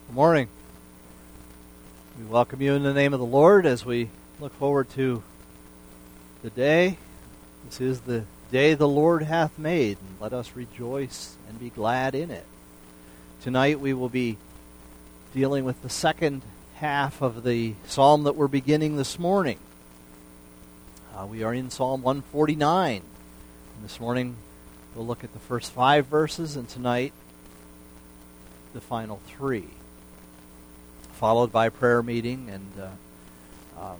Good morning. We welcome you in the name of the Lord as we look forward to the day. This is the day the Lord hath made, and let us rejoice and be glad in it. Tonight we will be dealing with the second half of the psalm that we're beginning this morning. We are in Psalm 149. And this morning we'll look at the first 5 verses, and tonight the final 3. Followed by a prayer meeting, and I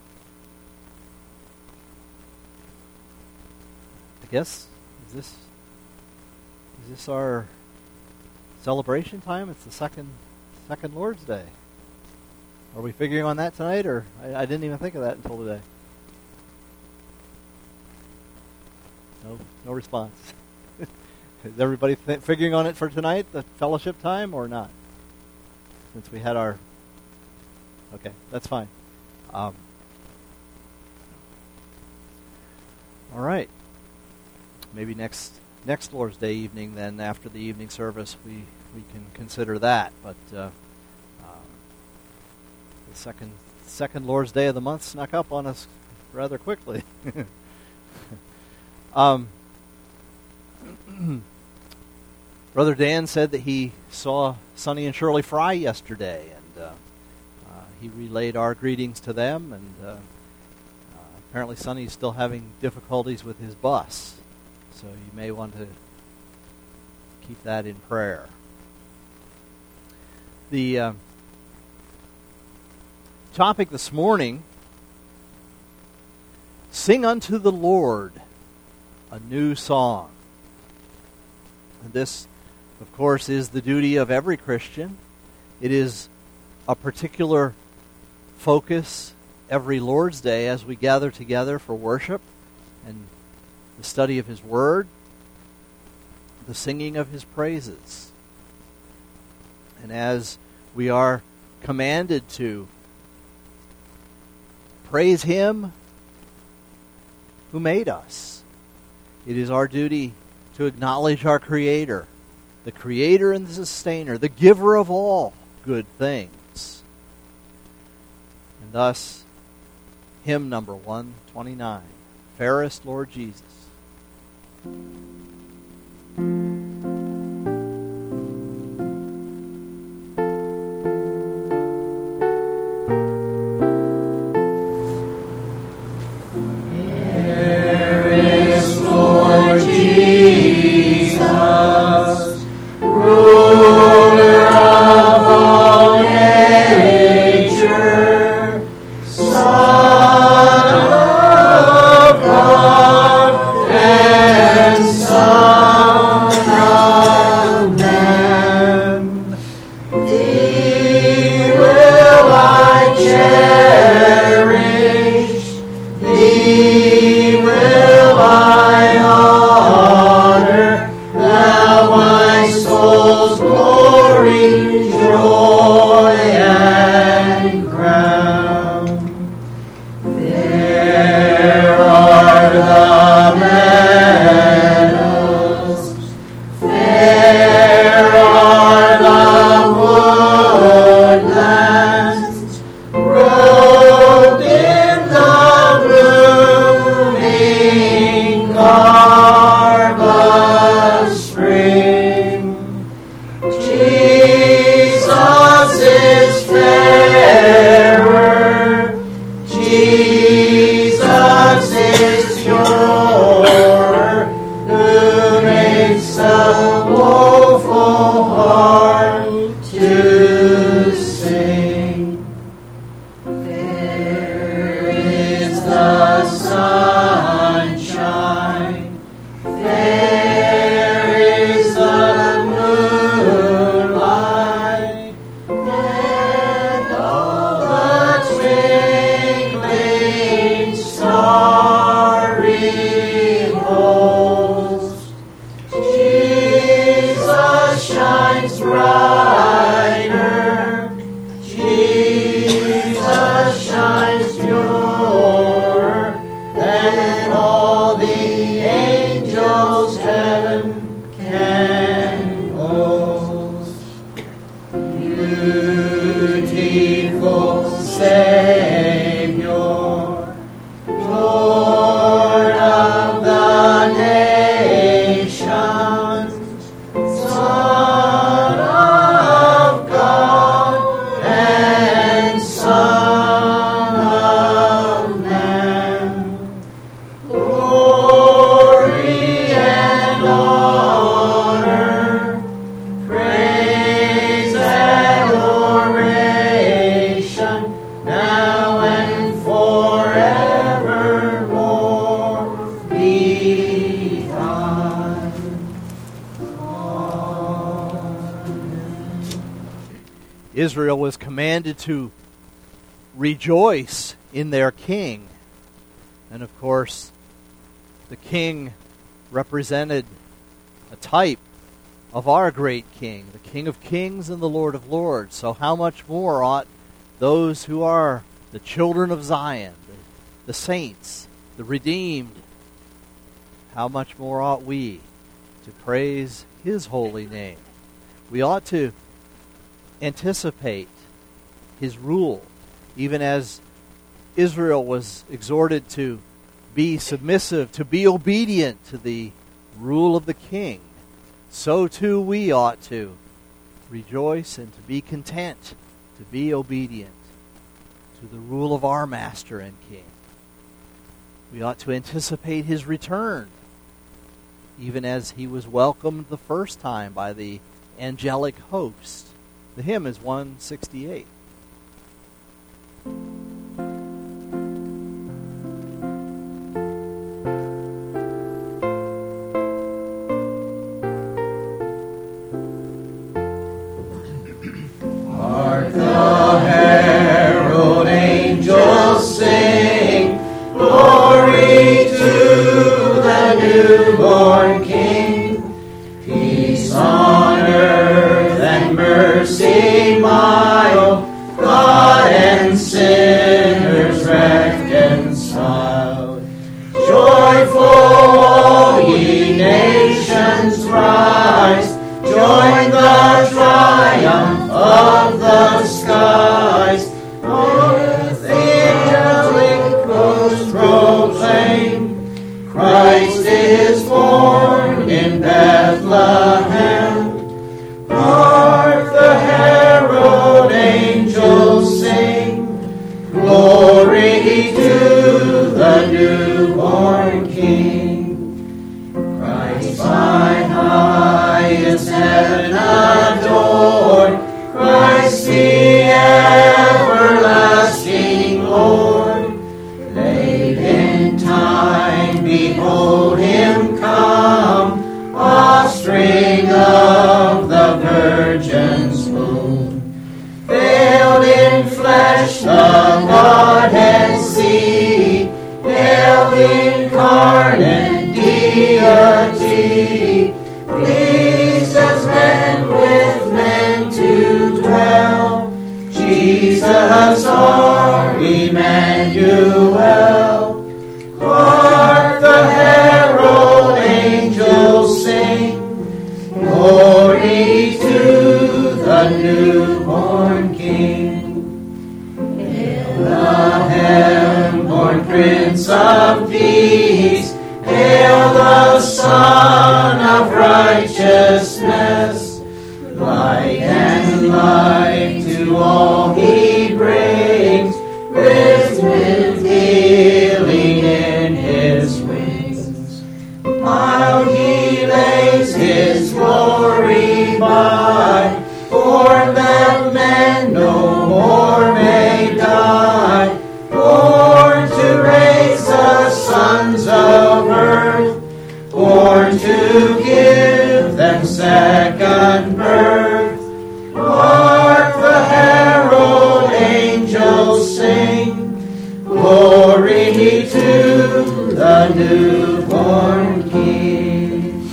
guess is this our celebration time? It's the second Lord's Day. Are we figuring on that tonight, or I didn't even think of that until today? No response. Is everybody figuring on it for tonight, the fellowship time, or not? Since we had our... Okay, that's fine. All right. Maybe next Lord's Day evening, then after the evening service, we can consider that. But the second Lord's Day of the month snuck up on us rather quickly. Brother Dan said that he saw Sonny and Shirley Fry yesterday, and he relayed our greetings to them, and apparently Sonny's still having difficulties with his bus, so you may want to keep that in prayer. The topic this morning, Sing unto the Lord a new song. And this, of course, is the duty of every Christian. It is a particular focus every Lord's Day as we gather together for worship and the study of His Word, the singing of His praises. And as we are commanded to praise Him who made us, it is our duty to acknowledge our Creator, the Creator and the Sustainer, the giver of all good things. And thus, hymn number 129, Fairest Lord Jesus. Fairest Lord Jesus, ruler of all nature, Son of God and Son of man, Thee will I cherish, Thee will I honor, Thou my soul's glory, joy, and crown. Fair are the meadows, fair are the woodlands, robed in the blooming garb of spring. Jesus Israel was commanded to rejoice in their king. And of course, the king represented a type of our great King, the King of Kings and the Lord of Lords. So how much more ought those who are the children of Zion, the saints, the redeemed, how much more ought we to praise His holy name? We ought to anticipate His rule, even as Israel was exhorted to be submissive, to be obedient to the rule of the king. So too we ought to rejoice and to be content, to be obedient to the rule of our Master and King. We ought to anticipate His return, even as He was welcomed the first time by the angelic host. The hymn is 168. Hark the herald angels sing, glory to the newborn King. Peace on earth and mercy mild, God and sinners reconciled. Joyful all ye nations rise, join the triumph of the skies. With angelic hosts proclaim, Christ is born in Bethlehem. Hark the herald angels sing, glory to the newborn King. Christ by highest heaven adored, Christ the everlasting Lord. Late in time, behold Him come, offspring of the Virgin's womb. Veiled in flesh, the Godhead see, hail incarnate deity. Pleased as men with men to dwell, Jesus our Emmanuel. Hark the herald angels sing, glory to the newborn King. Hail the heaven-born Prince of Peace, hail the Son of Righteousness. Light and life to all He brings, with healing in His wings. While He lays His glory by, born that men no more may die, born to raise the sons of earth, born to give them second birth. Hark the herald angels sing, glory to the newborn King.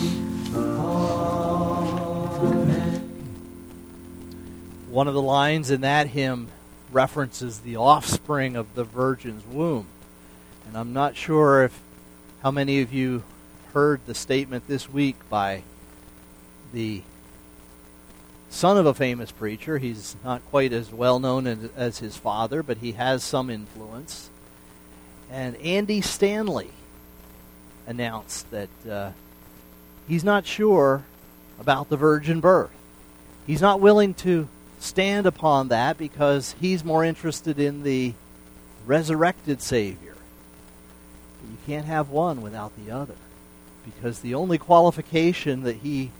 Amen. One of the lines in that hymn references the offspring of the Virgin's womb. And I'm not sure how many of you heard the statement this week by the son of a famous preacher. He's not quite as well known as his father, but he has some influence. And Andy Stanley announced that he's not sure about the virgin birth. He's not willing to stand upon that because he's more interested in the resurrected Savior. But you can't have one without the other, because the only qualification that he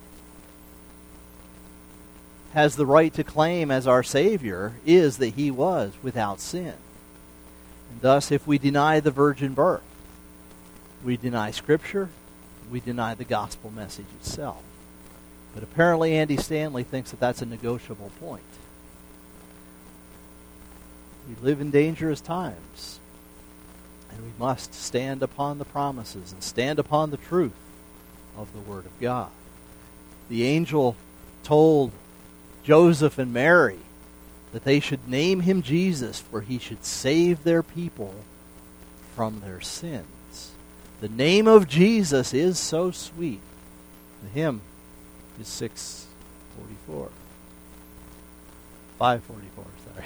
has the right to claim as our Savior is that He was without sin. And thus, if we deny the virgin birth, we deny Scripture, we deny the gospel message itself. But apparently Andy Stanley thinks that that's a negotiable point. We live in dangerous times, and we must stand upon the promises and stand upon the truth of the Word of God. The angel told Joseph and Mary that they should name him Jesus, for he should save their people from their sins. The name of Jesus is so sweet. The hymn is 644. 544, sorry.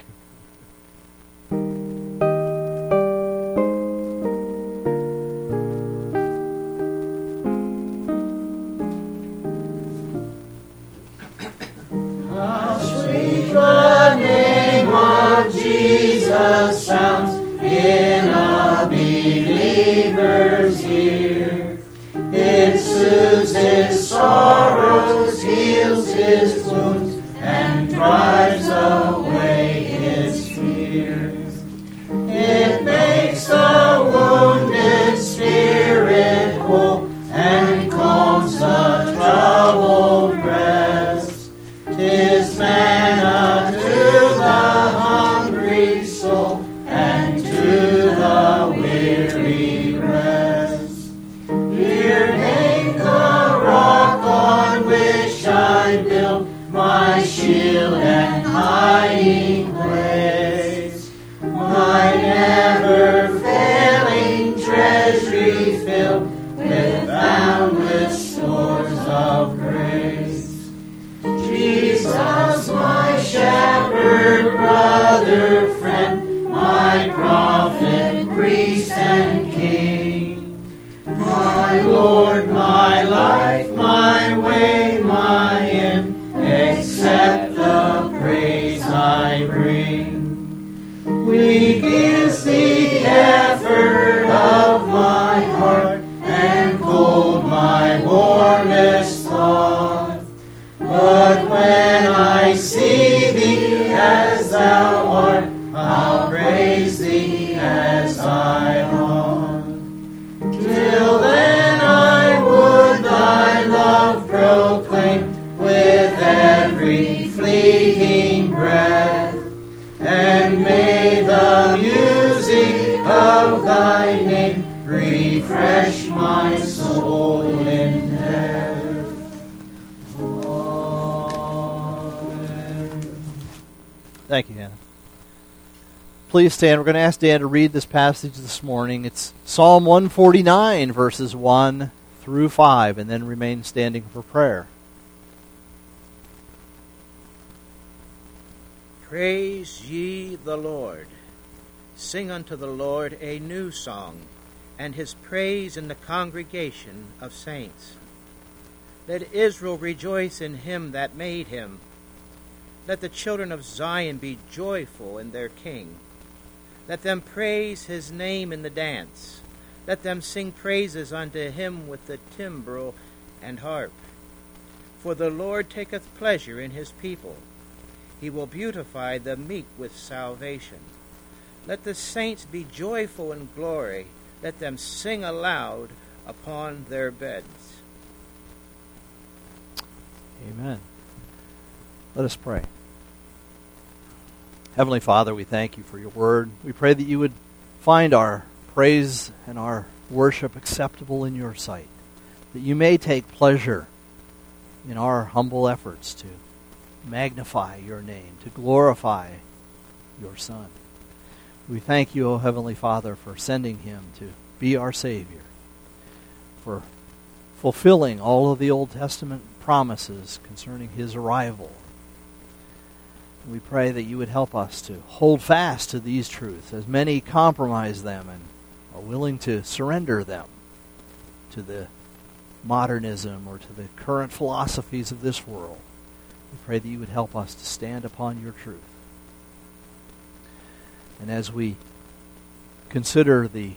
How sweet the name of Jesus sounds in a believer's ear. It soothes his sorrows, heals his wounds, and drives away his fears. It makes the wounded spirit whole and calms the troubled breast. 'Tis manna to the hungry soul and to the weary rest. Here hang the rock on which I build my shield and hiding place, my never-failing treasury filled with boundless stores of grace. Jesus, my shepherd, brother, friend, my prophet, priest, and king, my Lord, my life, my way, my end, accept the praise I bring. Weak is the effort of my heart, and cold my warmest thought. But when I see thee as thou art, I'll praise thee as I ought. Till then I would thy love proclaim with every fleeting breath, and may the music of thy name refresh my soul in death. Amen. Thank you, Hannah. Please stand. We're going to ask Dan to read this passage this morning. It's Psalm 149, verses 1 through 5, and then remain standing for prayer. Praise ye the Lord. Sing unto the Lord a new song, and his praise in the congregation of saints. Let Israel rejoice in him that made him. Let the children of Zion be joyful in their King. Let them praise his name in the dance. Let them sing praises unto him with the timbrel and harp. For the Lord taketh pleasure in his people. He will beautify the meek with salvation. Let the saints be joyful in glory. Let them sing aloud upon their beds. Amen. Let us pray. Heavenly Father, we thank you for your word. We pray that you would find our praise and our worship acceptable in your sight, that you may take pleasure in our humble efforts to magnify your name, to glorify your Son. We thank you, O Heavenly Father, for sending him to be our Savior, for fulfilling all of the Old Testament promises concerning his arrival. We pray that you would help us to hold fast to these truths, as many compromise them and are willing to surrender them to the modernism or to the current philosophies of this world. We pray that you would help us to stand upon your truth. And as we consider the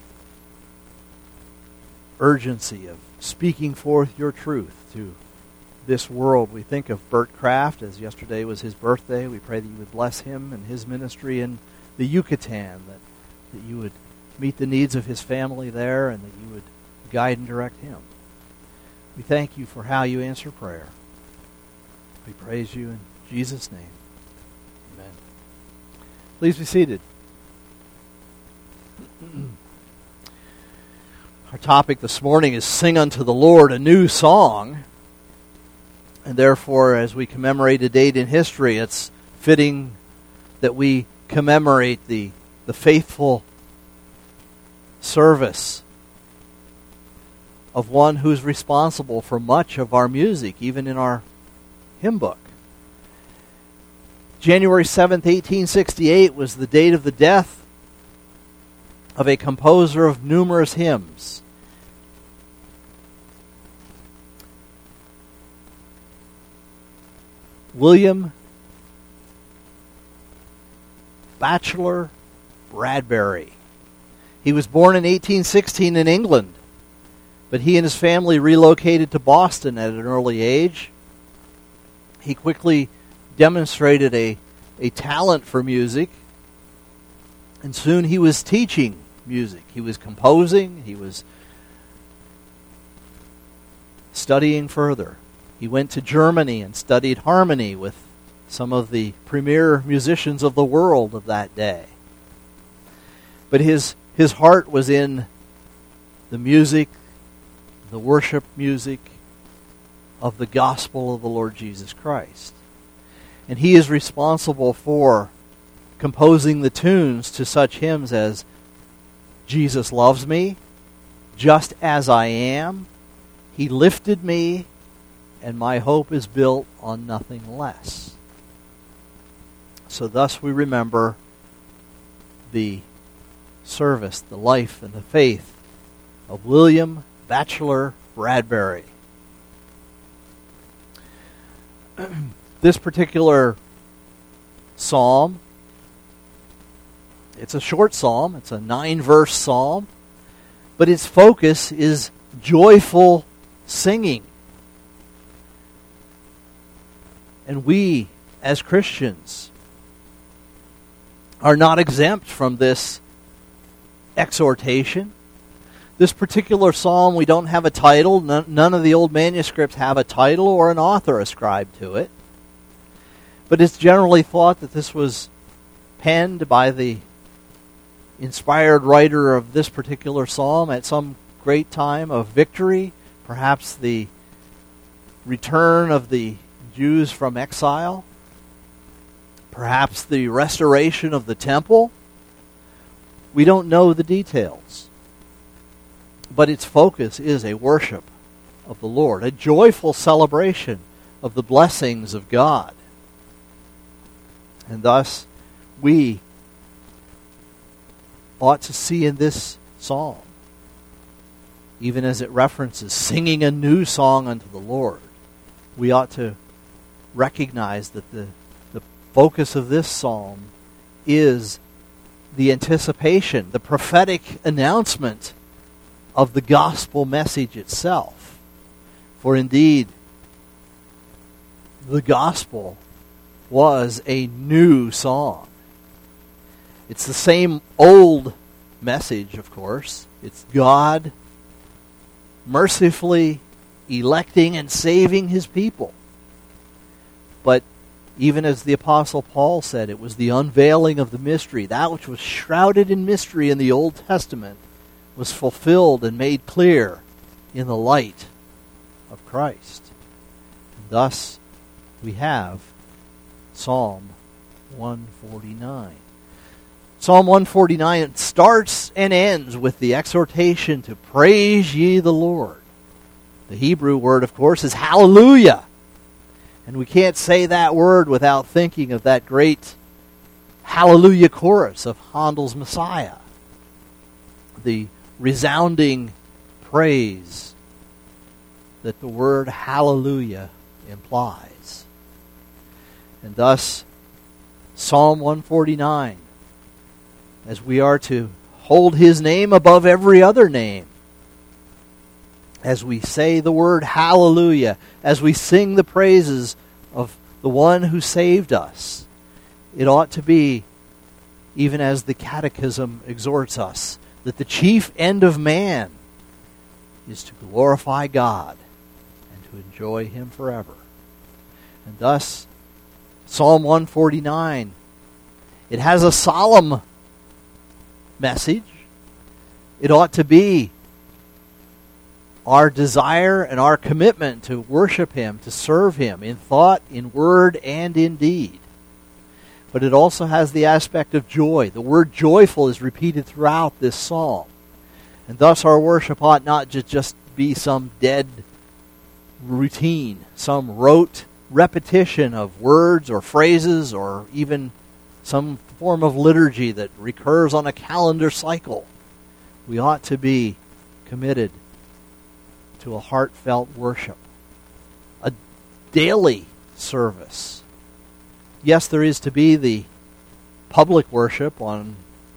urgency of speaking forth your truth to this world, we think of Bert Kraft, as yesterday was his birthday. We pray that you would bless him and his ministry in the Yucatan, that you would meet the needs of his family there, and that you would guide and direct him. We thank you for how you answer prayer. We praise you in Jesus' name. Amen. Please be seated. Our topic this morning is Sing Unto the Lord a New Song. And therefore, as we commemorate a date in history, it's fitting that we commemorate the faithful service of one who's responsible for much of our music, even in our hymn book. January 7th, 1868 was the date of the death of a composer of numerous hymns. William Batchelor Bradbury. He was born in 1816 in England, but he and his family relocated to Boston at an early age. He quickly demonstrated a talent for music, and soon he was teaching music. He was composing, he was studying further. He went to Germany and studied harmony with some of the premier musicians of the world of that day. But his heart was in the music, the worship music of the gospel of the Lord Jesus Christ. And he is responsible for composing the tunes to such hymns as Jesus Loves Me, Just As I Am, He Lifted Me, and My Hope is Built on Nothing Less. So thus we remember the service, the life, and the faith of William Batchelor Bradbury. This particular psalm, it's a short psalm, it's a 9-verse psalm, but its focus is joyful singing. And we, as Christians, are not exempt from this exhortation. This particular psalm, we don't have a title. None of the old manuscripts have a title or an author ascribed to it. But it's generally thought that this was penned by the inspired writer of this particular psalm at some great time of victory, perhaps the return of the Jews from exile, perhaps the restoration of the temple. We don't know the details, but its focus is a worship of the Lord, a joyful celebration of the blessings of God. And thus, we ought to see in this psalm, even as it references singing a new song unto the Lord, we ought to recognize that the focus of this psalm is the anticipation, the prophetic announcement of the gospel message itself. For indeed, the gospel was a new song. It's the same old message, of course. It's God mercifully electing and saving his people. But even as the Apostle Paul said, it was the unveiling of the mystery. That which was shrouded in mystery in the Old Testament was fulfilled and made clear in the light of Christ. And thus, we have Psalm 149. Psalm 149 starts and ends with the exhortation to praise ye the Lord. The Hebrew word, of course, is hallelujah. And we can't say that word without thinking of that great hallelujah chorus of Handel's Messiah. The resounding praise that the word hallelujah implies. And thus, Psalm 149, as we are to hold his name above every other name, as we say the word hallelujah, as we sing the praises of the one who saved us, it ought to be, even as the Catechism exhorts us, that the chief end of man is to glorify God and to enjoy him forever. And thus, Psalm 149, it has a solemn message. It ought to be our desire and our commitment to worship Him, to serve Him in thought, in word, and in deed. But it also has the aspect of joy. The word joyful is repeated throughout this psalm. And thus our worship ought not to just be some dead routine, some rote repetition of words or phrases, or even some form of liturgy that recurs on a calendar cycle. We ought to be committed to a heartfelt worship, a daily service. Yes, there is to be the public worship on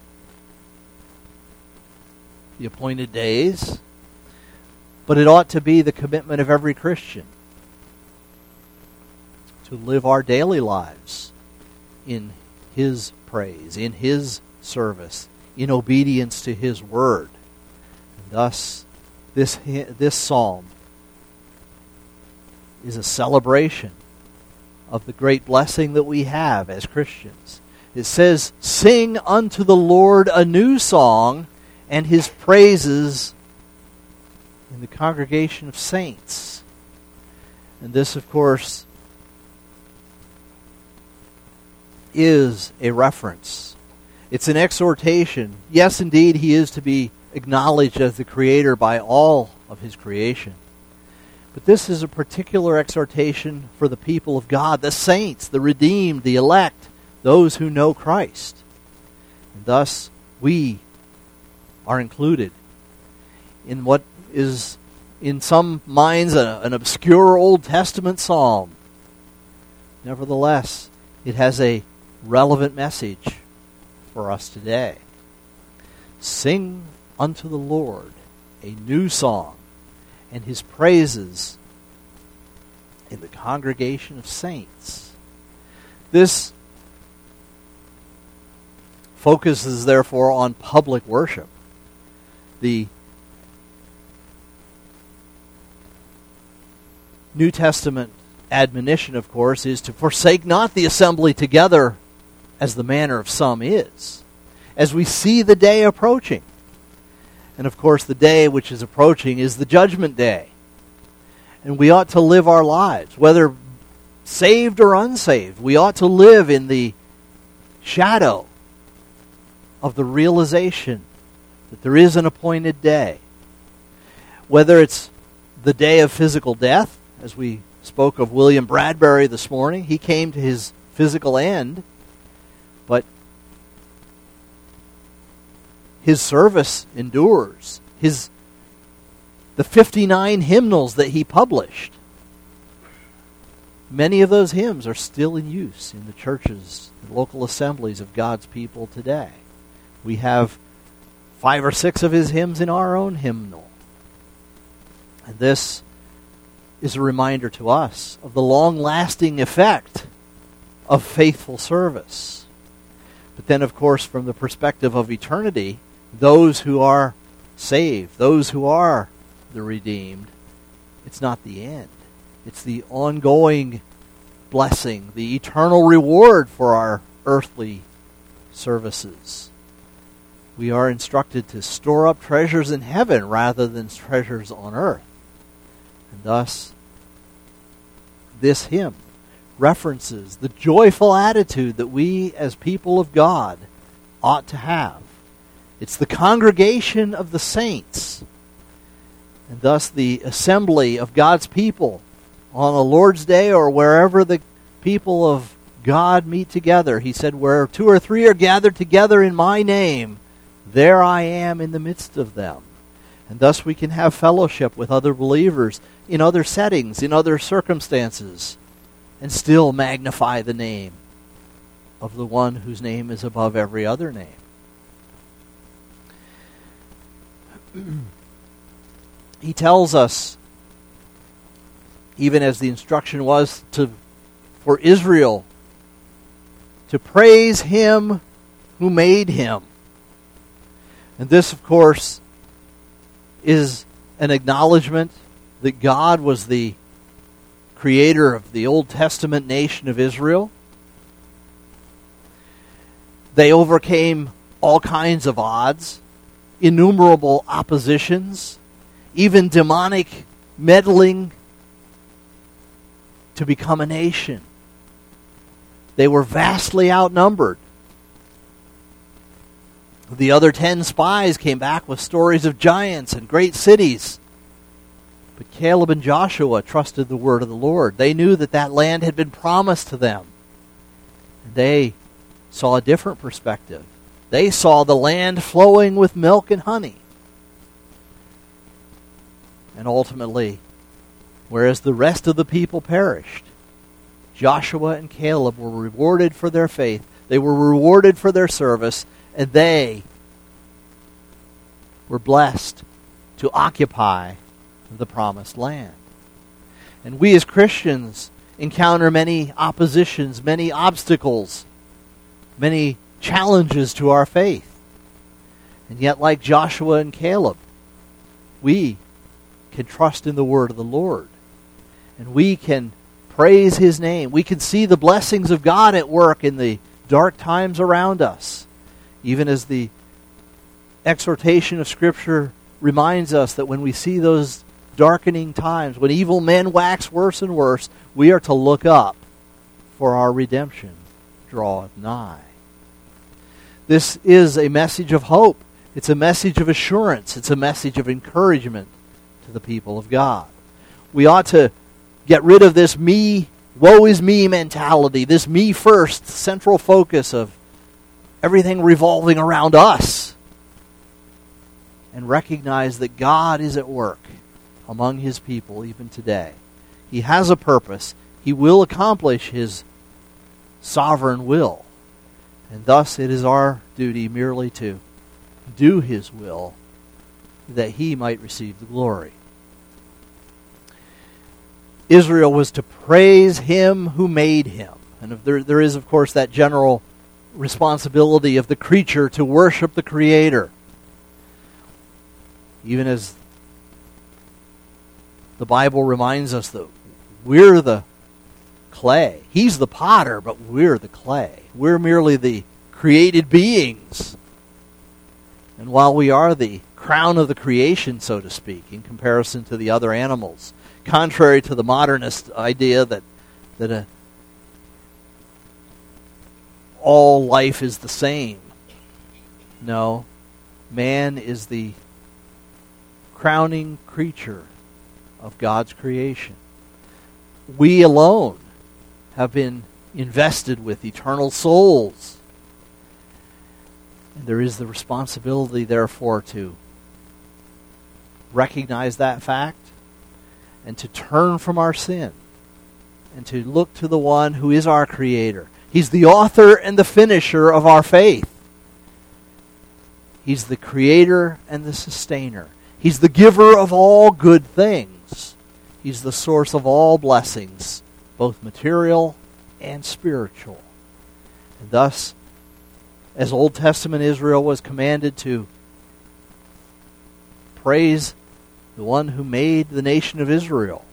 the appointed days, but it ought to be the commitment of every Christian to live our daily lives in His praise, in His service, in obedience to His word. And thus, this psalm is a celebration of the great blessing that we have as Christians. It says, "Sing unto the Lord a new song, and His praises in the congregation of saints." And this, of course, is a reference. It's an exhortation. Yes, indeed, He is to be acknowledged as the Creator by all of His creation. But this is a particular exhortation for the people of God, the saints, the redeemed, the elect, those who know Christ. And thus, we are included in what is, in some minds, an obscure Old Testament psalm. Nevertheless, it has a relevant message for us today. Sing unto the Lord a new song, and His praises in the congregation of saints. This focuses, therefore, on public worship. The New Testament admonition, of course, is to forsake not the assembly together, as the manner of some is, as we see the day approaching. And of course, the day which is approaching is the judgment day. And we ought to live our lives, whether saved or unsaved. We ought to live in the shadow of the realization that there is an appointed day. Whether it's the day of physical death, as we spoke of William Bradbury this morning, he came to his physical end, but his service endures. The 59 hymnals that he published, many of those hymns are still in use in the churches, the local assemblies of God's people today. We have 5 or 6 of his hymns in our own hymnal. And this is a reminder to us of the long-lasting effect of faithful service. But then, of course, from the perspective of eternity, those who are saved, those who are the redeemed, it's not the end. It's the ongoing blessing, the eternal reward for our earthly services. We are instructed to store up treasures in heaven rather than treasures on earth. And thus, this hymn references the joyful attitude that we as people of God ought to have. It's the congregation of the saints, and thus the assembly of God's people on the Lord's Day or wherever the people of God meet together. He said, "Where 2 or 3 are gathered together in my name, there I am in the midst of them." And thus we can have fellowship with other believers in other settings, in other circumstances, and still magnify the name of the one whose name is above every other name. He tells us, even as the instruction was for Israel, to praise Him who made him. And this, of course, is an acknowledgement that God was the creator of the Old Testament nation of Israel. They overcame all kinds of odds, innumerable oppositions, even demonic meddling to become a nation. They were vastly outnumbered. The other 10 spies came back with stories of giants and great cities. But Caleb and Joshua trusted the word of the Lord. They knew that that land had been promised to them. And they saw a different perspective. They saw the land flowing with milk and honey. And ultimately, whereas the rest of the people perished, Joshua and Caleb were rewarded for their faith. They were rewarded for their service, and they were blessed to occupy the promised land. And we as Christians encounter many oppositions, many obstacles, many challenges to our faith. And yet, like Joshua and Caleb, we can trust in the word of the Lord. And we can praise his name. We can see the blessings of God at work in the dark times around us. Even as the exhortation of Scripture reminds us that when we see those darkening times, when evil men wax worse and worse, we are to look up, for our redemption draweth nigh. This is a message of hope. It's a message of assurance. It's a message of encouragement to the people of God. We ought to get rid of this me, woe is me mentality, this me first central focus of everything revolving around us, and recognize that God is at work among his people even today. He has a purpose. He will accomplish his sovereign will. And thus it is our duty merely to do his will, that he might receive the glory. Israel was to praise him who made him. And there is, of course, that general responsibility of the creature to worship the Creator. Even as the Bible reminds us that we're the clay. He's the potter, but we're the clay. We're merely the created beings. And while we are the crown of the creation, so to speak, in comparison to the other animals, contrary to the modernist idea that all life is the same. No, man is the crowning creature of God's creation. We alone have been invested with eternal souls. And there is the responsibility, therefore, to recognize that fact and to turn from our sin and to look to the one who is our Creator. He's the author and the finisher of our faith. He's the creator and the sustainer. He's the giver of all good things. He's the source of all blessings, both material and spiritual. And thus, as Old Testament Israel was commanded to praise the one who made the nation of Israel,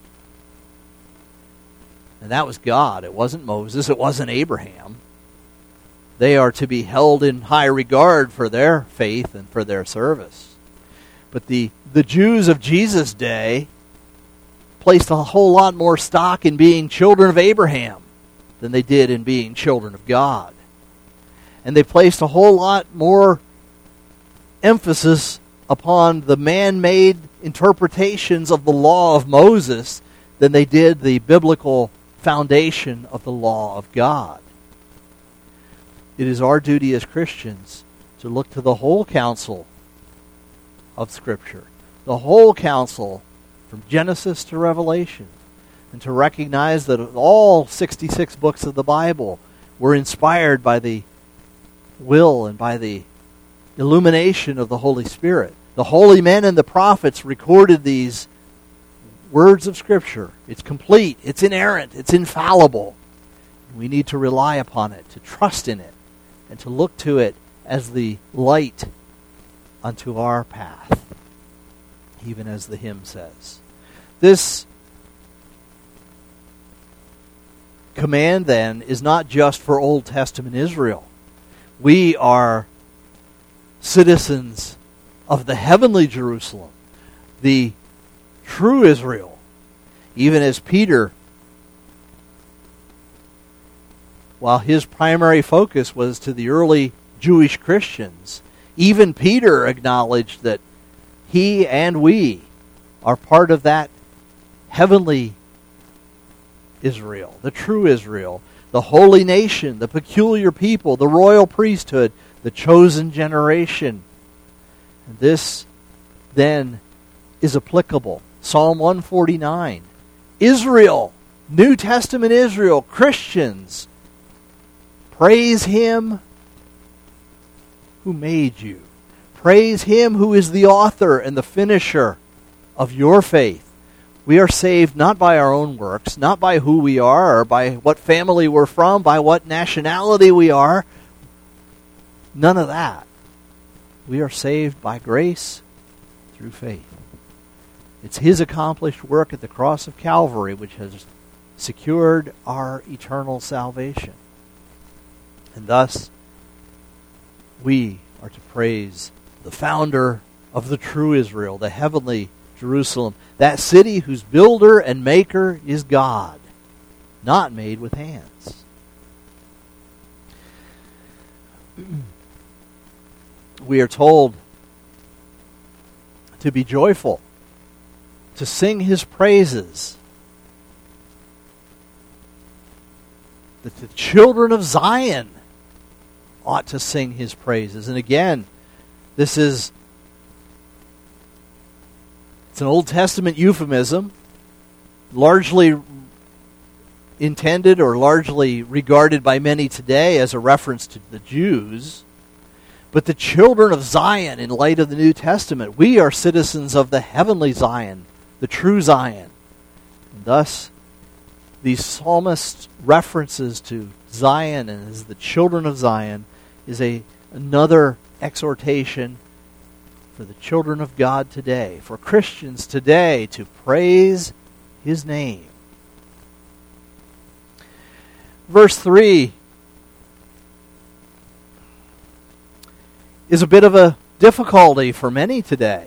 and that was God. It wasn't Moses. It wasn't Abraham. They are to be held in high regard for their faith and for their service. But the Jews of Jesus' day placed a whole lot more stock in being children of Abraham than they did in being children of God. And they placed a whole lot more emphasis upon the man-made interpretations of the law of Moses than they did the biblical foundation of the law of God. It is our duty as Christians to look to the whole counsel of Scripture, the whole counsel from Genesis to Revelation, and to recognize that all 66 books of the Bible were inspired by the will and by the illumination of the Holy Spirit. The holy men and the prophets recorded these words of Scripture. It's complete, it's inerrant, it's infallible. We need to rely upon it, to trust in it, and to look to it as the light unto our path, even as the hymn says. This command, then, is not just for Old Testament Israel. We are citizens of the heavenly Jerusalem. the true Israel. Even as Peter, while his primary focus was to the early Jewish Christians, even Peter acknowledged that he and we are part of that heavenly Israel, the true Israel, the holy nation, the peculiar people, the royal priesthood, the chosen generation. And this then is applicable. Psalm 149. Israel, New Testament Israel, Christians, praise Him who made you. Praise Him who is the author and the finisher of your faith. We are saved not by our own works, not by who we are, or by what family we're from, by what nationality we are. None of that. We are saved by grace through faith. It's His accomplished work at the cross of Calvary which has secured our eternal salvation. And thus, we are to praise the founder of the true Israel, the heavenly Jerusalem, that city whose builder and maker is God, not made with hands. We are told to be joyful, to sing His praises, that the children of Zion ought to sing His praises. And again, it's an Old Testament euphemism, largely intended or largely regarded by many today as a reference to the Jews. But the children of Zion, in light of the New Testament, we are citizens of the heavenly Zion, the true Zion. And thus, these psalmist references to Zion and as the children of Zion is another exhortation for the children of God today, for Christians today, to praise His name. Verse 3 is a bit of a difficulty for many today,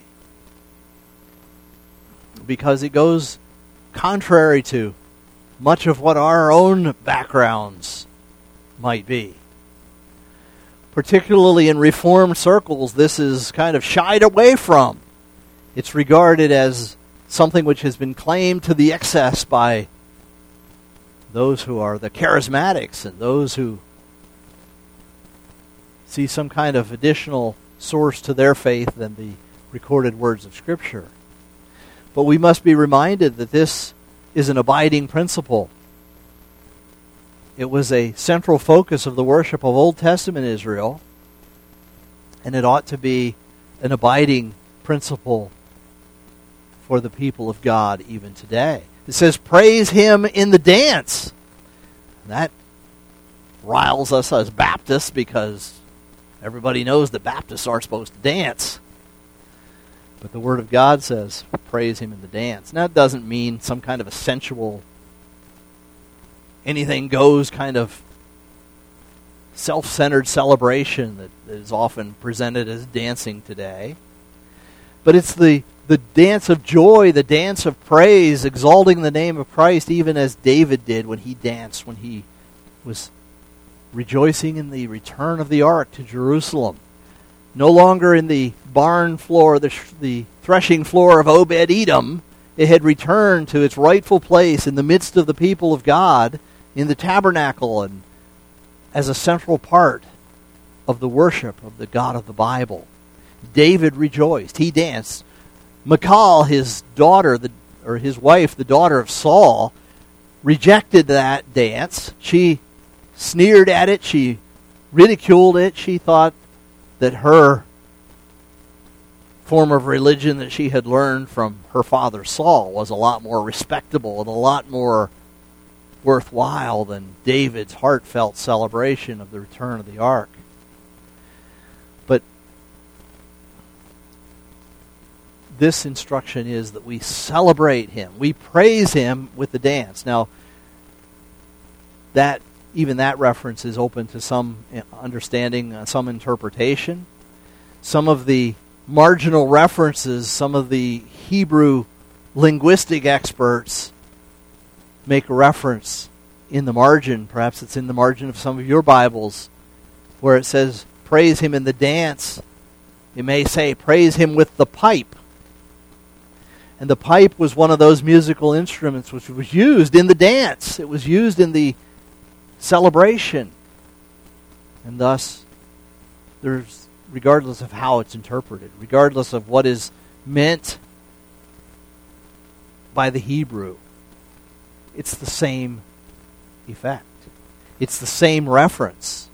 because it goes contrary to much of what our own backgrounds might be. Particularly in Reformed circles, this is kind of shied away from. It's regarded as something which has been claimed to the excess by those who are the charismatics and those who see some kind of additional source to their faith than the recorded words of Scripture. But we must be reminded that this is an abiding principle. It was a central focus of the worship of Old Testament Israel, and it ought to be an abiding principle for the people of God even today. It says, praise Him in the dance. That riles us as Baptists because everybody knows that Baptists aren't supposed to dance. But the Word of God says, praise Him in the dance. Now, it doesn't mean some kind of a sensual, anything goes kind of self-centered celebration that is often presented as dancing today. But it's the dance of joy, the dance of praise, exalting the name of Christ, even as David did when he danced, when he was rejoicing in the return of the ark to Jerusalem. No longer in the barn floor, the threshing floor of Obed-Edom. It had returned to its rightful place in the midst of the people of God, in the tabernacle, and as a central part of the worship of the God of the Bible. David rejoiced. He danced. Michal, his daughter, his wife, the daughter of Saul, rejected that dance. She sneered at it. She ridiculed it. She thought that her form of religion that she had learned from her father Saul was a lot more respectable and a lot more worthwhile than David's heartfelt celebration of the return of the ark. But this instruction is that we celebrate Him. We praise Him with the dance. Now, even that reference is open to some understanding, some interpretation. Some of the marginal references, some of the Hebrew linguistic experts make a reference in the margin. Perhaps it's in the margin of some of your Bibles, where it says, praise him in the dance. It may say, praise him with the pipe. And the pipe was one of those musical instruments which was used in the dance. It was used in the celebration. And thus, there's, regardless of how it's interpreted, regardless of what is meant by the Hebrew, it's the same effect. It's the same reference.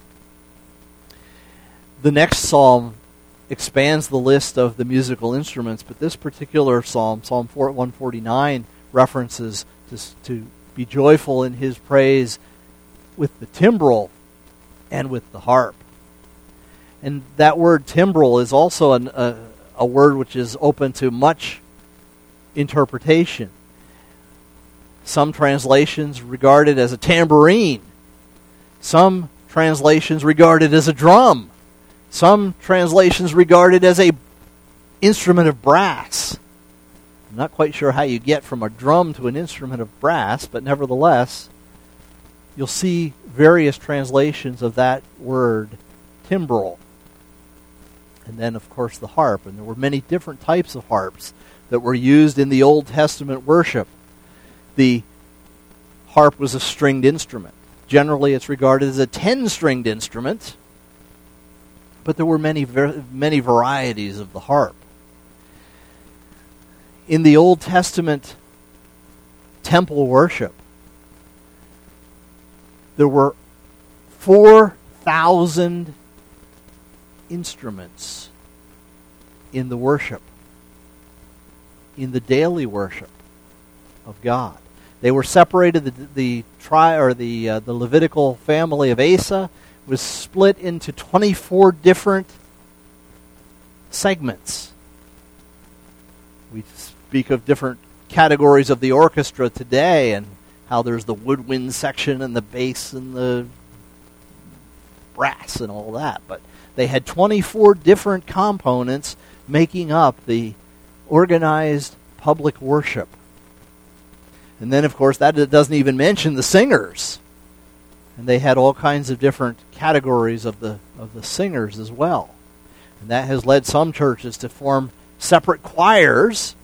The next psalm expands the list of the musical instruments, but this particular psalm, Psalm 149, references to be joyful in his praise with the timbrel and with the harp. And that word timbrel is also a word which is open to much interpretation. Some translations regard it as a tambourine. Some translations regard it as a drum. Some translations regard it as a instrument of brass. I'm not quite sure how you get from a drum to an instrument of brass, but nevertheless, you'll see various translations of that word, timbrel. And then, of course, the harp. And there were many different types of harps that were used in the Old Testament worship. The harp was a stringed instrument. Generally, it's regarded as a 10-stringed instrument, but there were many varieties of the harp. In the Old Testament temple worship, there were 4,000 instruments in the worship, in the daily worship of God. They were separated. The Levitical family of Asa was split into 24 different segments. We speak of different categories of the orchestra today, and how there's the woodwind section and the bass and the brass and all that. But they had 24 different components making up the organized public worship. And then, of course, that doesn't even mention the singers. And they had all kinds of different categories of the singers as well. And that has led some churches to form separate choirs.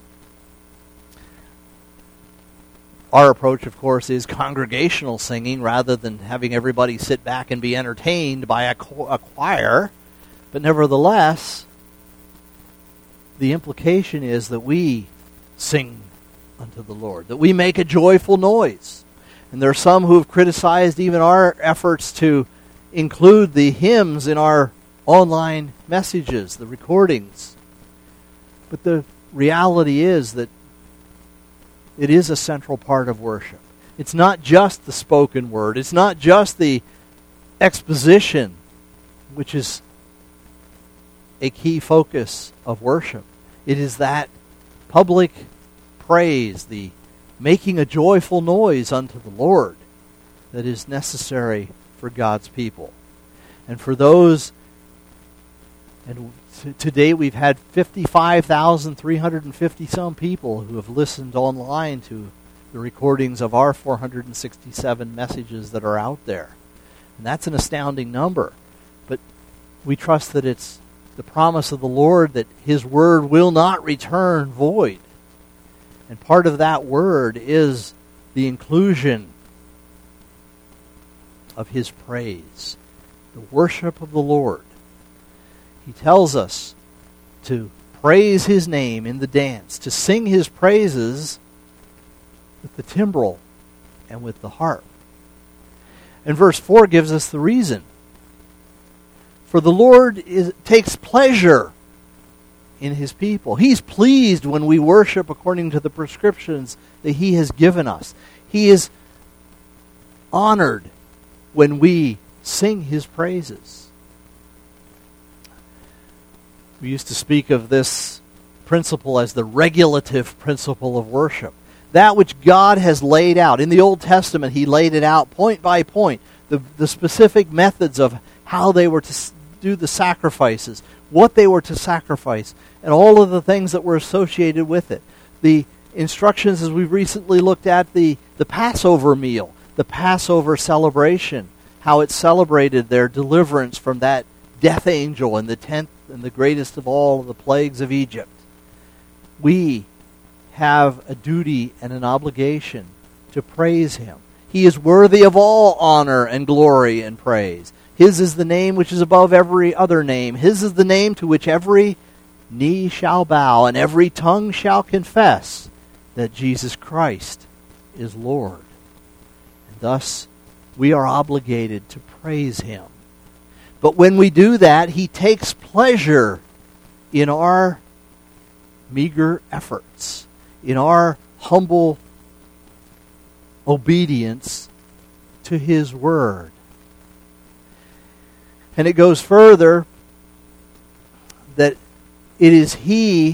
Our approach, of course, is congregational singing rather than having everybody sit back and be entertained by a choir. But nevertheless, the implication is that we sing unto the Lord, that we make a joyful noise. And there are some who have criticized even our efforts to include the hymns in our online messages, the recordings. But the reality is that it is a central part of worship. It's not just the spoken word. It's not just the exposition, which is a key focus of worship. It is that public praise, the making a joyful noise unto the Lord, that is necessary for God's people. And for those, and today we've had 55,350 some people who have listened online to the recordings of our 467 messages that are out there. And that's an astounding number. But we trust that it's the promise of the Lord that His word will not return void. And part of that word is the inclusion of His praise, the worship of the Lord. He tells us to praise His name in the dance, to sing His praises with the timbrel and with the harp. And verse 4 gives us the reason. For the Lord takes pleasure in His people. He's pleased when we worship according to the prescriptions that He has given us. He is honored when we sing His praises. We used to speak of this principle as the regulative principle of worship. That which God has laid out. In the Old Testament, He laid it out point by point. The specific methods of how they were to do the sacrifices, what they were to sacrifice, and all of the things that were associated with it. The instructions, as we've recently looked at, the Passover meal, the Passover celebration, how it celebrated their deliverance from that death angel in the 10th and the greatest of all the plagues of Egypt. We have a duty and an obligation to praise him. He is worthy of all honor and glory and praise. His is the name which is above every other name. His is the name to which every knee shall bow and every tongue shall confess that Jesus Christ is Lord. And thus, we are obligated to praise him. But when we do that, he takes pleasure in our meager efforts, in our humble obedience to his word. And it goes further that it is he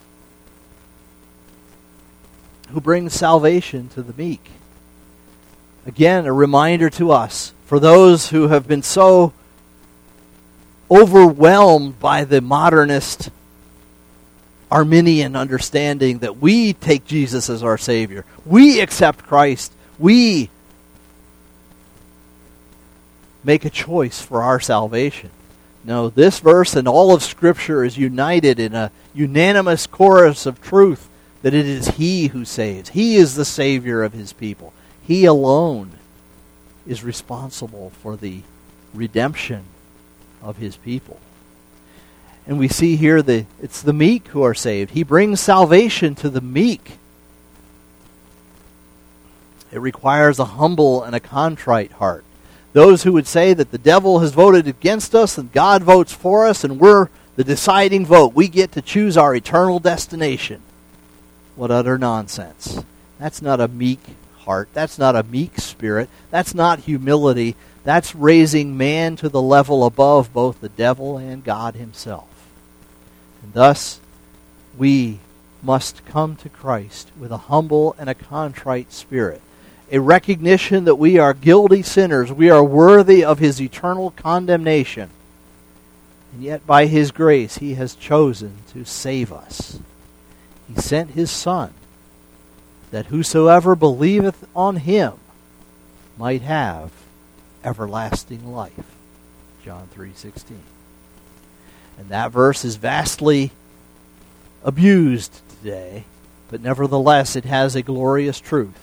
who brings salvation to the meek. Again, a reminder to us, for those who have been so overwhelmed by the modernist Arminian understanding that we take Jesus as our Savior. We accept Christ. We make a choice for our salvation. No, this verse and all of Scripture is united in a unanimous chorus of truth that it is he who saves. He is the Savior of his people. He alone is responsible for the redemption of his people. And we see here that it's the meek who are saved. He brings salvation to the meek. It requires a humble and a contrite heart. Those who would say that the devil has voted against us and God votes for us and we're the deciding vote. We get to choose our eternal destination. What utter nonsense. That's not a meek heart. That's not a meek spirit. That's not humility. That's raising man to the level above both the devil and God himself. And thus, we must come to Christ with a humble and a contrite spirit. A recognition that we are guilty sinners. We are worthy of his eternal condemnation. And yet by his grace, he has chosen to save us. He sent his Son, that whosoever believeth on him might have everlasting life. John 3:16. And that verse is vastly abused today, but nevertheless it has a glorious truth.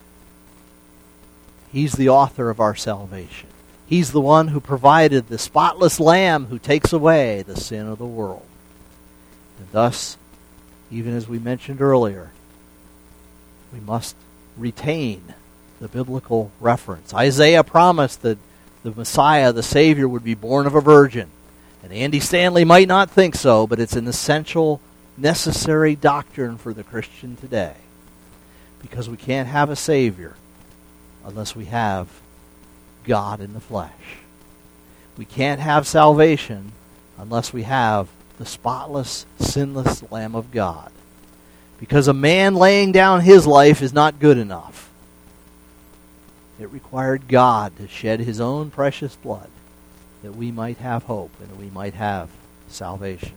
He's the author of our salvation. He's the one who provided the spotless Lamb who takes away the sin of the world. And thus, even as we mentioned earlier, we must retain the biblical reference. Isaiah promised that the Messiah, the Savior, would be born of a virgin. And Andy Stanley might not think so, but it's an essential, necessary doctrine for the Christian today. Because we can't have a Savior unless we have God in the flesh. We can't have salvation unless we have the spotless, sinless Lamb of God. Because a man laying down his life is not good enough. It required God to shed his own precious blood that we might have hope and that we might have salvation.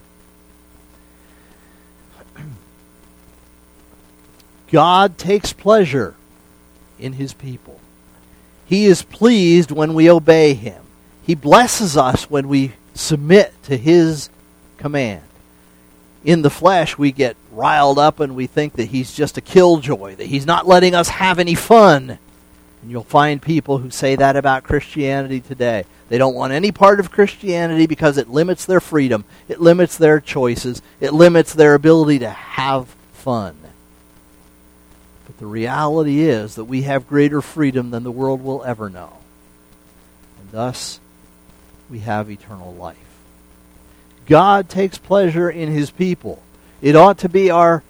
God takes pleasure in his people. He is pleased when we obey him. He blesses us when we submit to his command. In the flesh, we get riled up and we think that he's just a killjoy, that he's not letting us have any fun. And you'll find people who say that about Christianity today. They don't want any part of Christianity because it limits their freedom, it limits their choices, it limits their ability to have fun. But the reality is that we have greater freedom than the world will ever know. And thus, we have eternal life. God takes pleasure in his people. It ought to be our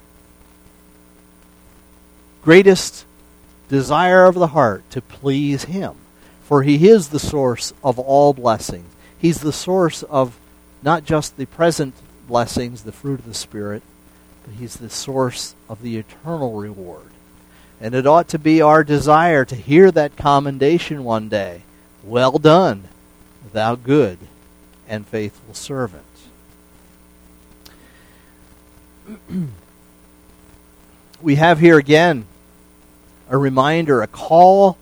greatest desire of the heart to please him. For he is the source of all blessings. He's the source of not just the present blessings, the fruit of the Spirit, but he's the source of the eternal reward. And it ought to be our desire to hear that commendation one day. Well done, thou good and faithful servant. We have here again a reminder, a call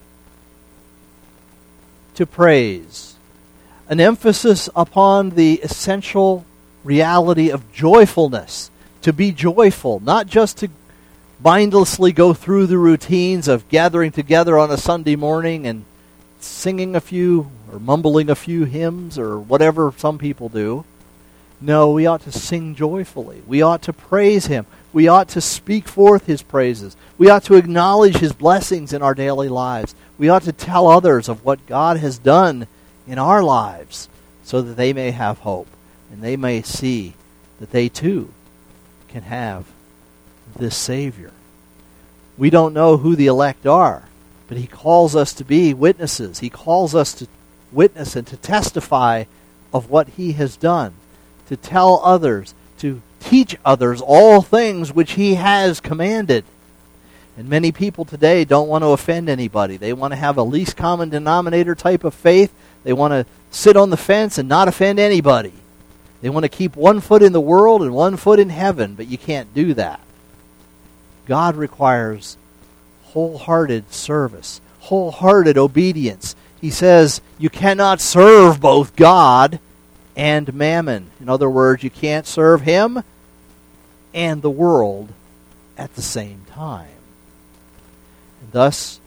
to praise, an emphasis upon the essential reality of joyfulness, to be joyful, not just to mindlessly go through the routines of gathering together on a Sunday morning and singing a few or mumbling a few hymns or whatever some people do. No, we ought to sing joyfully. We ought to praise Him. We ought to speak forth His praises. We ought to acknowledge His blessings in our daily lives. We ought to tell others of what God has done in our lives so that they may have hope and they may see that they too can have this Savior. We don't know who the elect are, but He calls us to be witnesses. He calls us to witness and to testify of what He has done, to tell others, to teach others all things which He has commanded. And many people today don't want to offend anybody. They want to have a least common denominator type of faith. They want to sit on the fence and not offend anybody. They want to keep one foot in the world and one foot in heaven, but you can't do that. God requires wholehearted service, wholehearted obedience. He says you cannot serve both God and mammon. In other words, you can't serve Him and the world at the same time. And thus,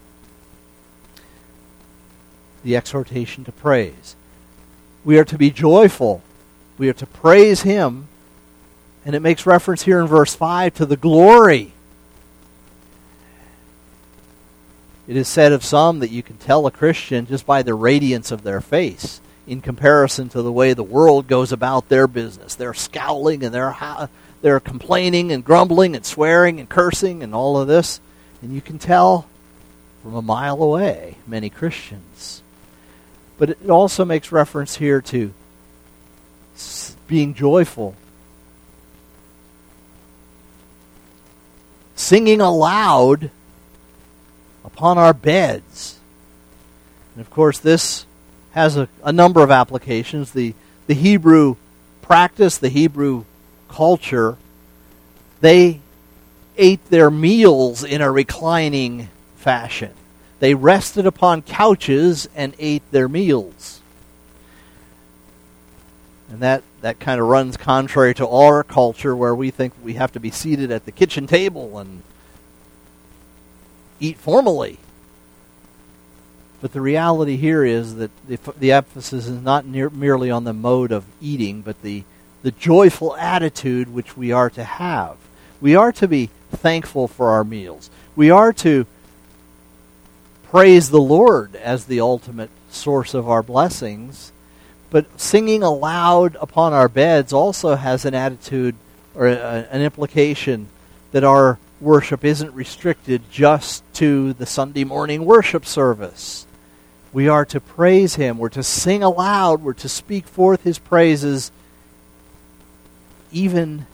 the exhortation to praise. We are to be joyful. We are to praise Him. And it makes reference here in verse 5 to the glory. It is said of some that you can tell a Christian just by the radiance of their face in comparison to the way the world goes about their business. They're scowling and they're complaining and grumbling and swearing and cursing and all of this. And you can tell from a mile away many Christians. But it also makes reference here to being joyful. Singing aloud upon our beds. And of course this has a number of applications. The Hebrew practice, the Hebrew culture, they ate their meals in a reclining fashion. They rested upon couches and ate their meals. And that kind of runs contrary to our culture where we think we have to be seated at the kitchen table and eat formally. But the reality here is that the emphasis is not merely on the mode of eating, but the joyful attitude which we are to have. We are to be thankful for our meals. We are to praise the Lord as the ultimate source of our blessings. But singing aloud upon our beds also has an attitude or an implication that our worship isn't restricted just to the Sunday morning worship service. We are to praise Him. We're to sing aloud. We're to speak forth His praises even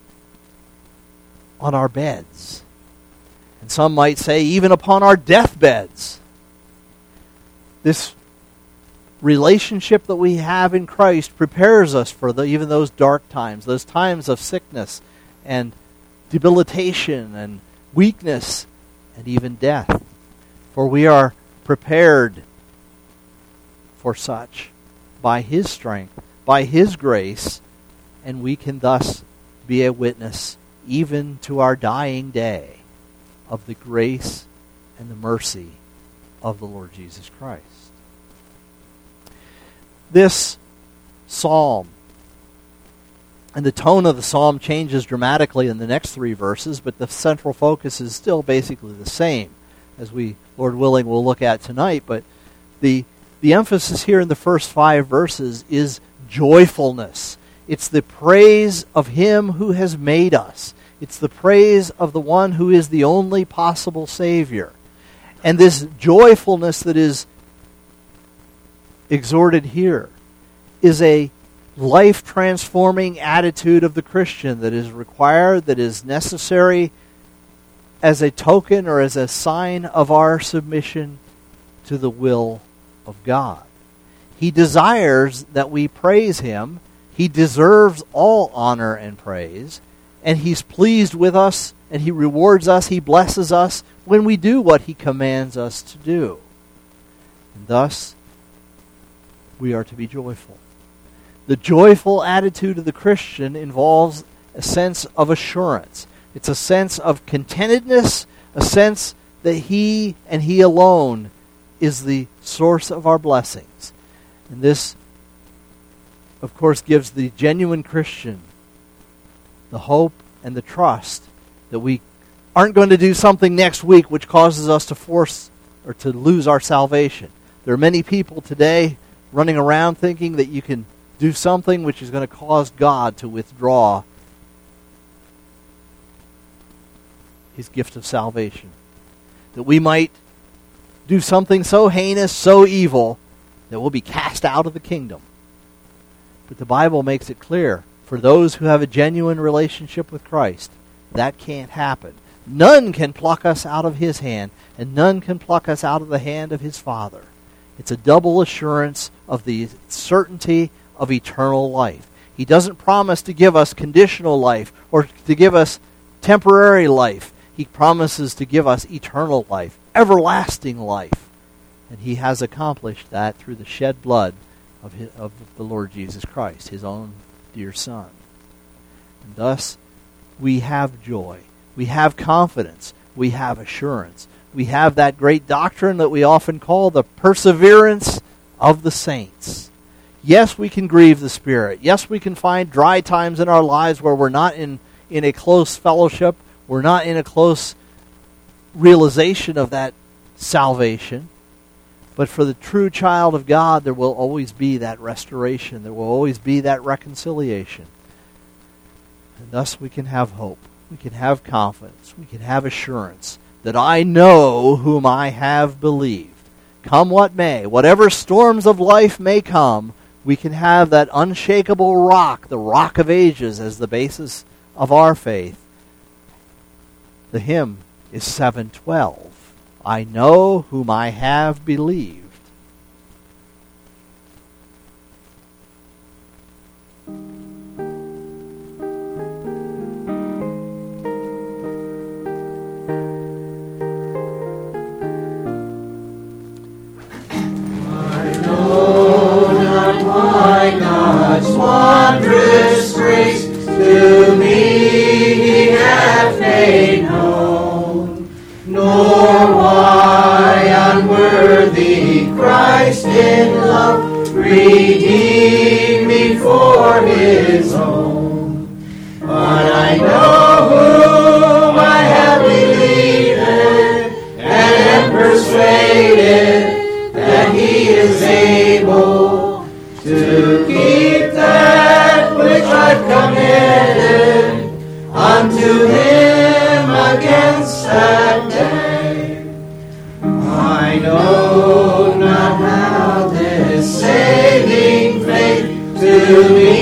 on our beds. And some might say even upon our deathbeds. This relationship that we have in Christ prepares us for even those dark times, those times of sickness and debilitation and weakness and even death. For we are prepared for such by His strength, by His grace, and we can thus be a witness even to our dying day of the grace and the mercy of the Lord Jesus Christ. This psalm, and the tone of the psalm changes dramatically in the next three verses, but the central focus is still basically the same, as we, Lord willing, will look at tonight. But the emphasis here in the first 5 verses is joyfulness. It's the praise of Him who has made us. It's the praise of the one who is the only possible Savior. And this joyfulness that is exhorted here is a life-transforming attitude of the Christian that is required, that is necessary as a token or as a sign of our submission to the will of God. He desires that we praise Him. He deserves all honor and praise. And He's pleased with us, and He rewards us, He blesses us when we do what He commands us to do. And thus, we are to be joyful. The joyful attitude of the Christian involves a sense of assurance. It's a sense of contentedness, a sense that He and He alone is the source of our blessings. And this, of course, gives the genuine Christian the hope and the trust that we aren't going to do something next week which causes us to force or to lose our salvation. There are many people today running around thinking that you can do something which is going to cause God to withdraw His gift of salvation. That we might do something so heinous, so evil, that we'll be cast out of the kingdom. But the Bible makes it clear, for those who have a genuine relationship with Christ, that can't happen. None can pluck us out of His hand, and none can pluck us out of the hand of His Father. It's a double assurance of the certainty of eternal life. He doesn't promise to give us conditional life or to give us temporary life. He promises to give us eternal life, everlasting life. And He has accomplished that through the shed blood of the Lord Jesus Christ, His own dear Son. And thus, we have joy. We have confidence. We have assurance. We have that great doctrine that we often call the perseverance of the saints. Yes, we can grieve the Spirit. Yes, we can find dry times in our lives where we're not in a close fellowship. We're not in a close realization of that salvation. But for the true child of God, there will always be that restoration. There will always be that reconciliation. And thus we can have hope. We can have confidence. We can have assurance that I know whom I have believed. Come what may, whatever storms of life may come, we can have that unshakable rock, the rock of ages, as the basis of our faith. The hymn is 712. I know whom I have believed. God's wondrous grace to me He hath made known, nor why unworthy Christ in love redeemed me for His own. But I know whom I have believed, and am persuaded that He is able to keep that which I've committed unto Him against that day. I know not how this saving faith to me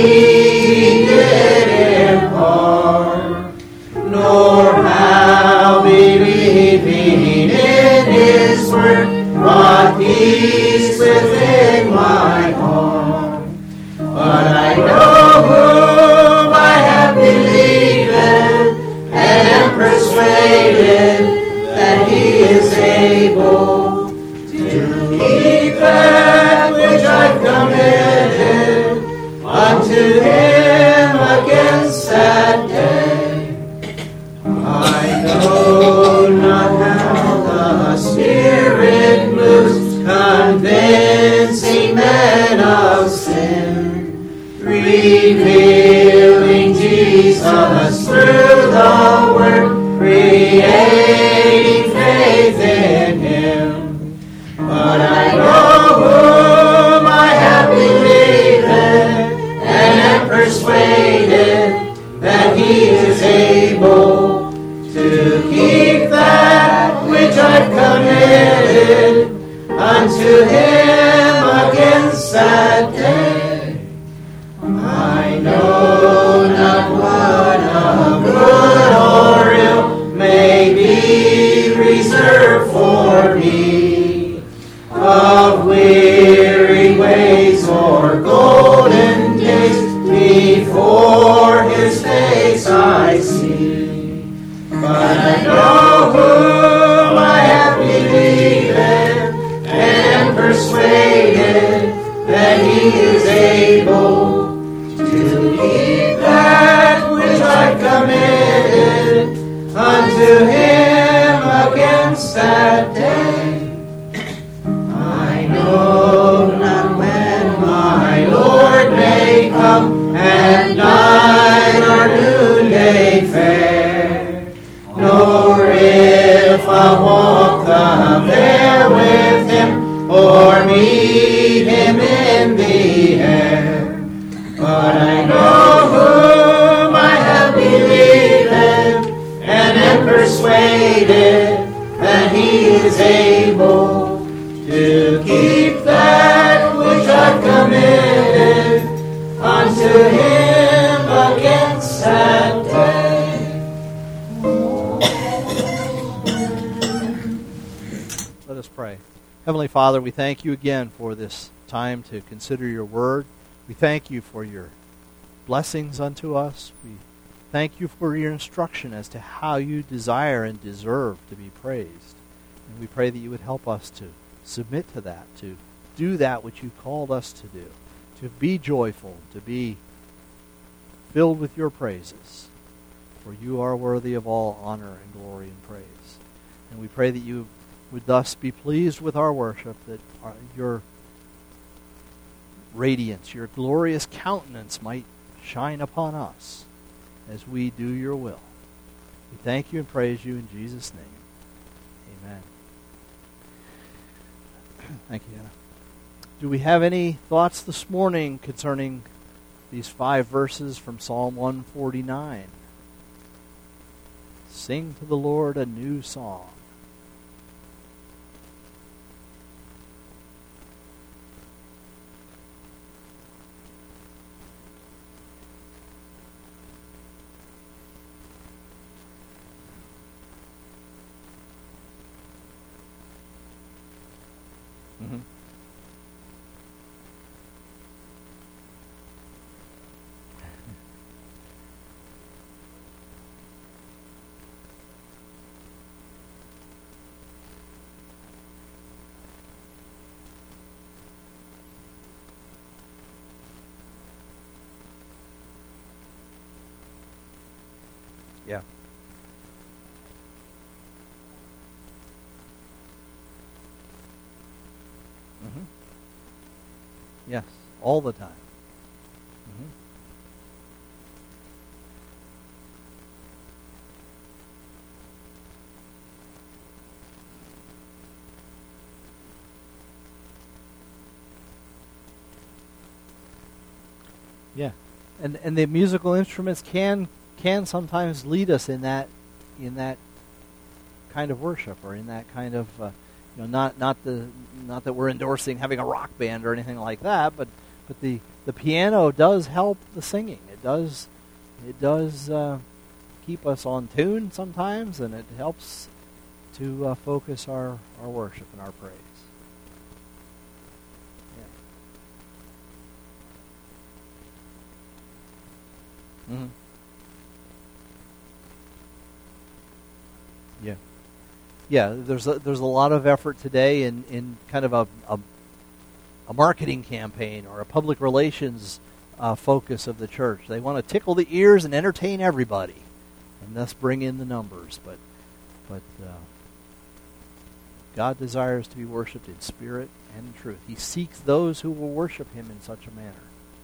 did impart, nor how believing in His word brought peace within my heart. But I know whom I have believed, and am persuaded that He is able to keep that which I've committed unto Him against that day. I know not how the Spirit moves, convincing men of sin, revealing Jesus through the Word, creating faith in Him. But I know whom I have believed, and am persuaded that He is able to keep that which I've committed unto Him against that day. I know not what a good But I know whom I have believed and am persuaded that he is able to keep that which I've committed unto him against that day. Let us pray. Heavenly Father, we thank you again for this time to consider your word. We thank you for your blessings unto us. We thank you for your instruction as to how you desire and deserve to be praised. And we pray that you would help us to submit to that, to do that which you called us to do, to be joyful, to be filled with your praises. For you are worthy of all honor and glory and praise. And we pray that you would thus be pleased with our worship, that your radiance, your glorious countenance might shine upon us as we do your will. We thank you and praise you in Jesus' name. Amen. Thank you, Anna. Do we have any thoughts this morning concerning these 5 verses from Psalm 149? Sing to the Lord a new song. Mm-hmm. Yeah. Mm-hmm. Yes, all the time. Mm-hmm. Yeah, and the musical instruments can sometimes lead us in that kind of worship, or in that kind of not that we're endorsing having a rock band or anything like that, but the piano does help the singing. It does keep us on tune sometimes, and it helps to focus our worship and our praise. Yeah. Mm-hmm. Yeah. Yeah, there's a lot of effort today in kind of a marketing campaign or a public relations focus of the church. They want to tickle the ears and entertain everybody, and thus bring in the numbers. But God desires to be worshipped in spirit and in truth. He seeks those who will worship him in such a manner.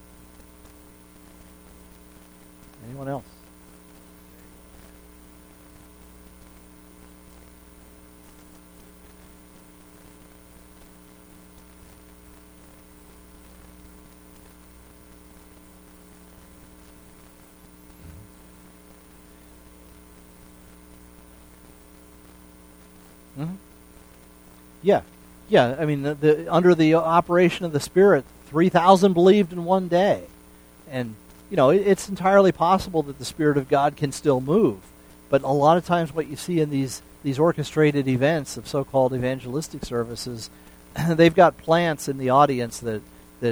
Anyone else? Mm-hmm. Yeah. I mean, under the operation of the Spirit, 3,000 believed in one day, and it's entirely possible that the Spirit of God can still move. But a lot of times, what you see in these orchestrated events of so-called evangelistic services, they've got plants in the audience that they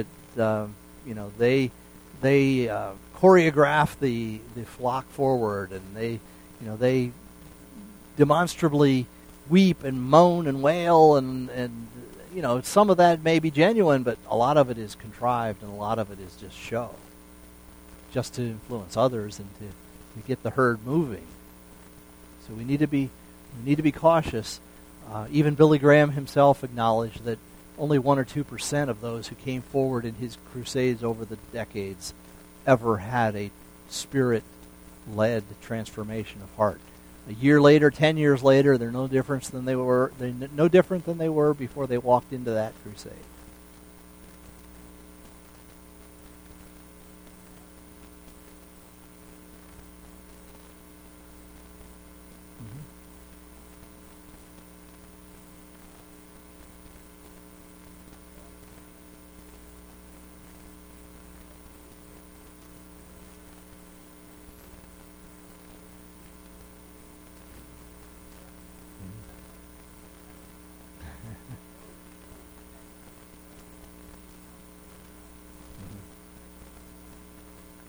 choreograph the flock forward, and they demonstrably weep and moan and wail, and some of that may be genuine, but a lot of it is contrived, and a lot of it is just show, just to influence others and to get the herd moving. So we need to be cautious. Even Billy Graham himself acknowledged that only 1 or 2% of those who came forward in his crusades over the decades ever had a Spirit-led transformation of heart. A year later, 10 years later, they're no different than they were before they walked into that crusade.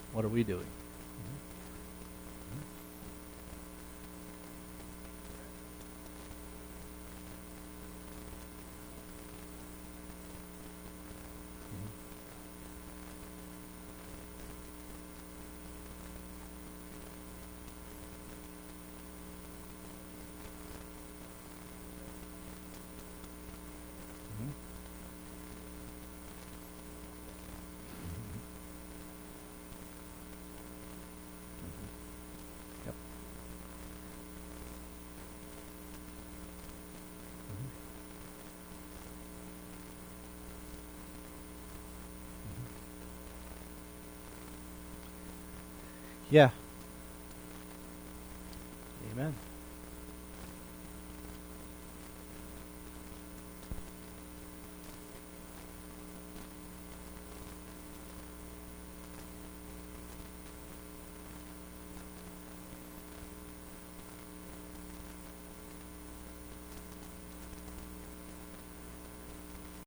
What are we doing? Yep. Yeah.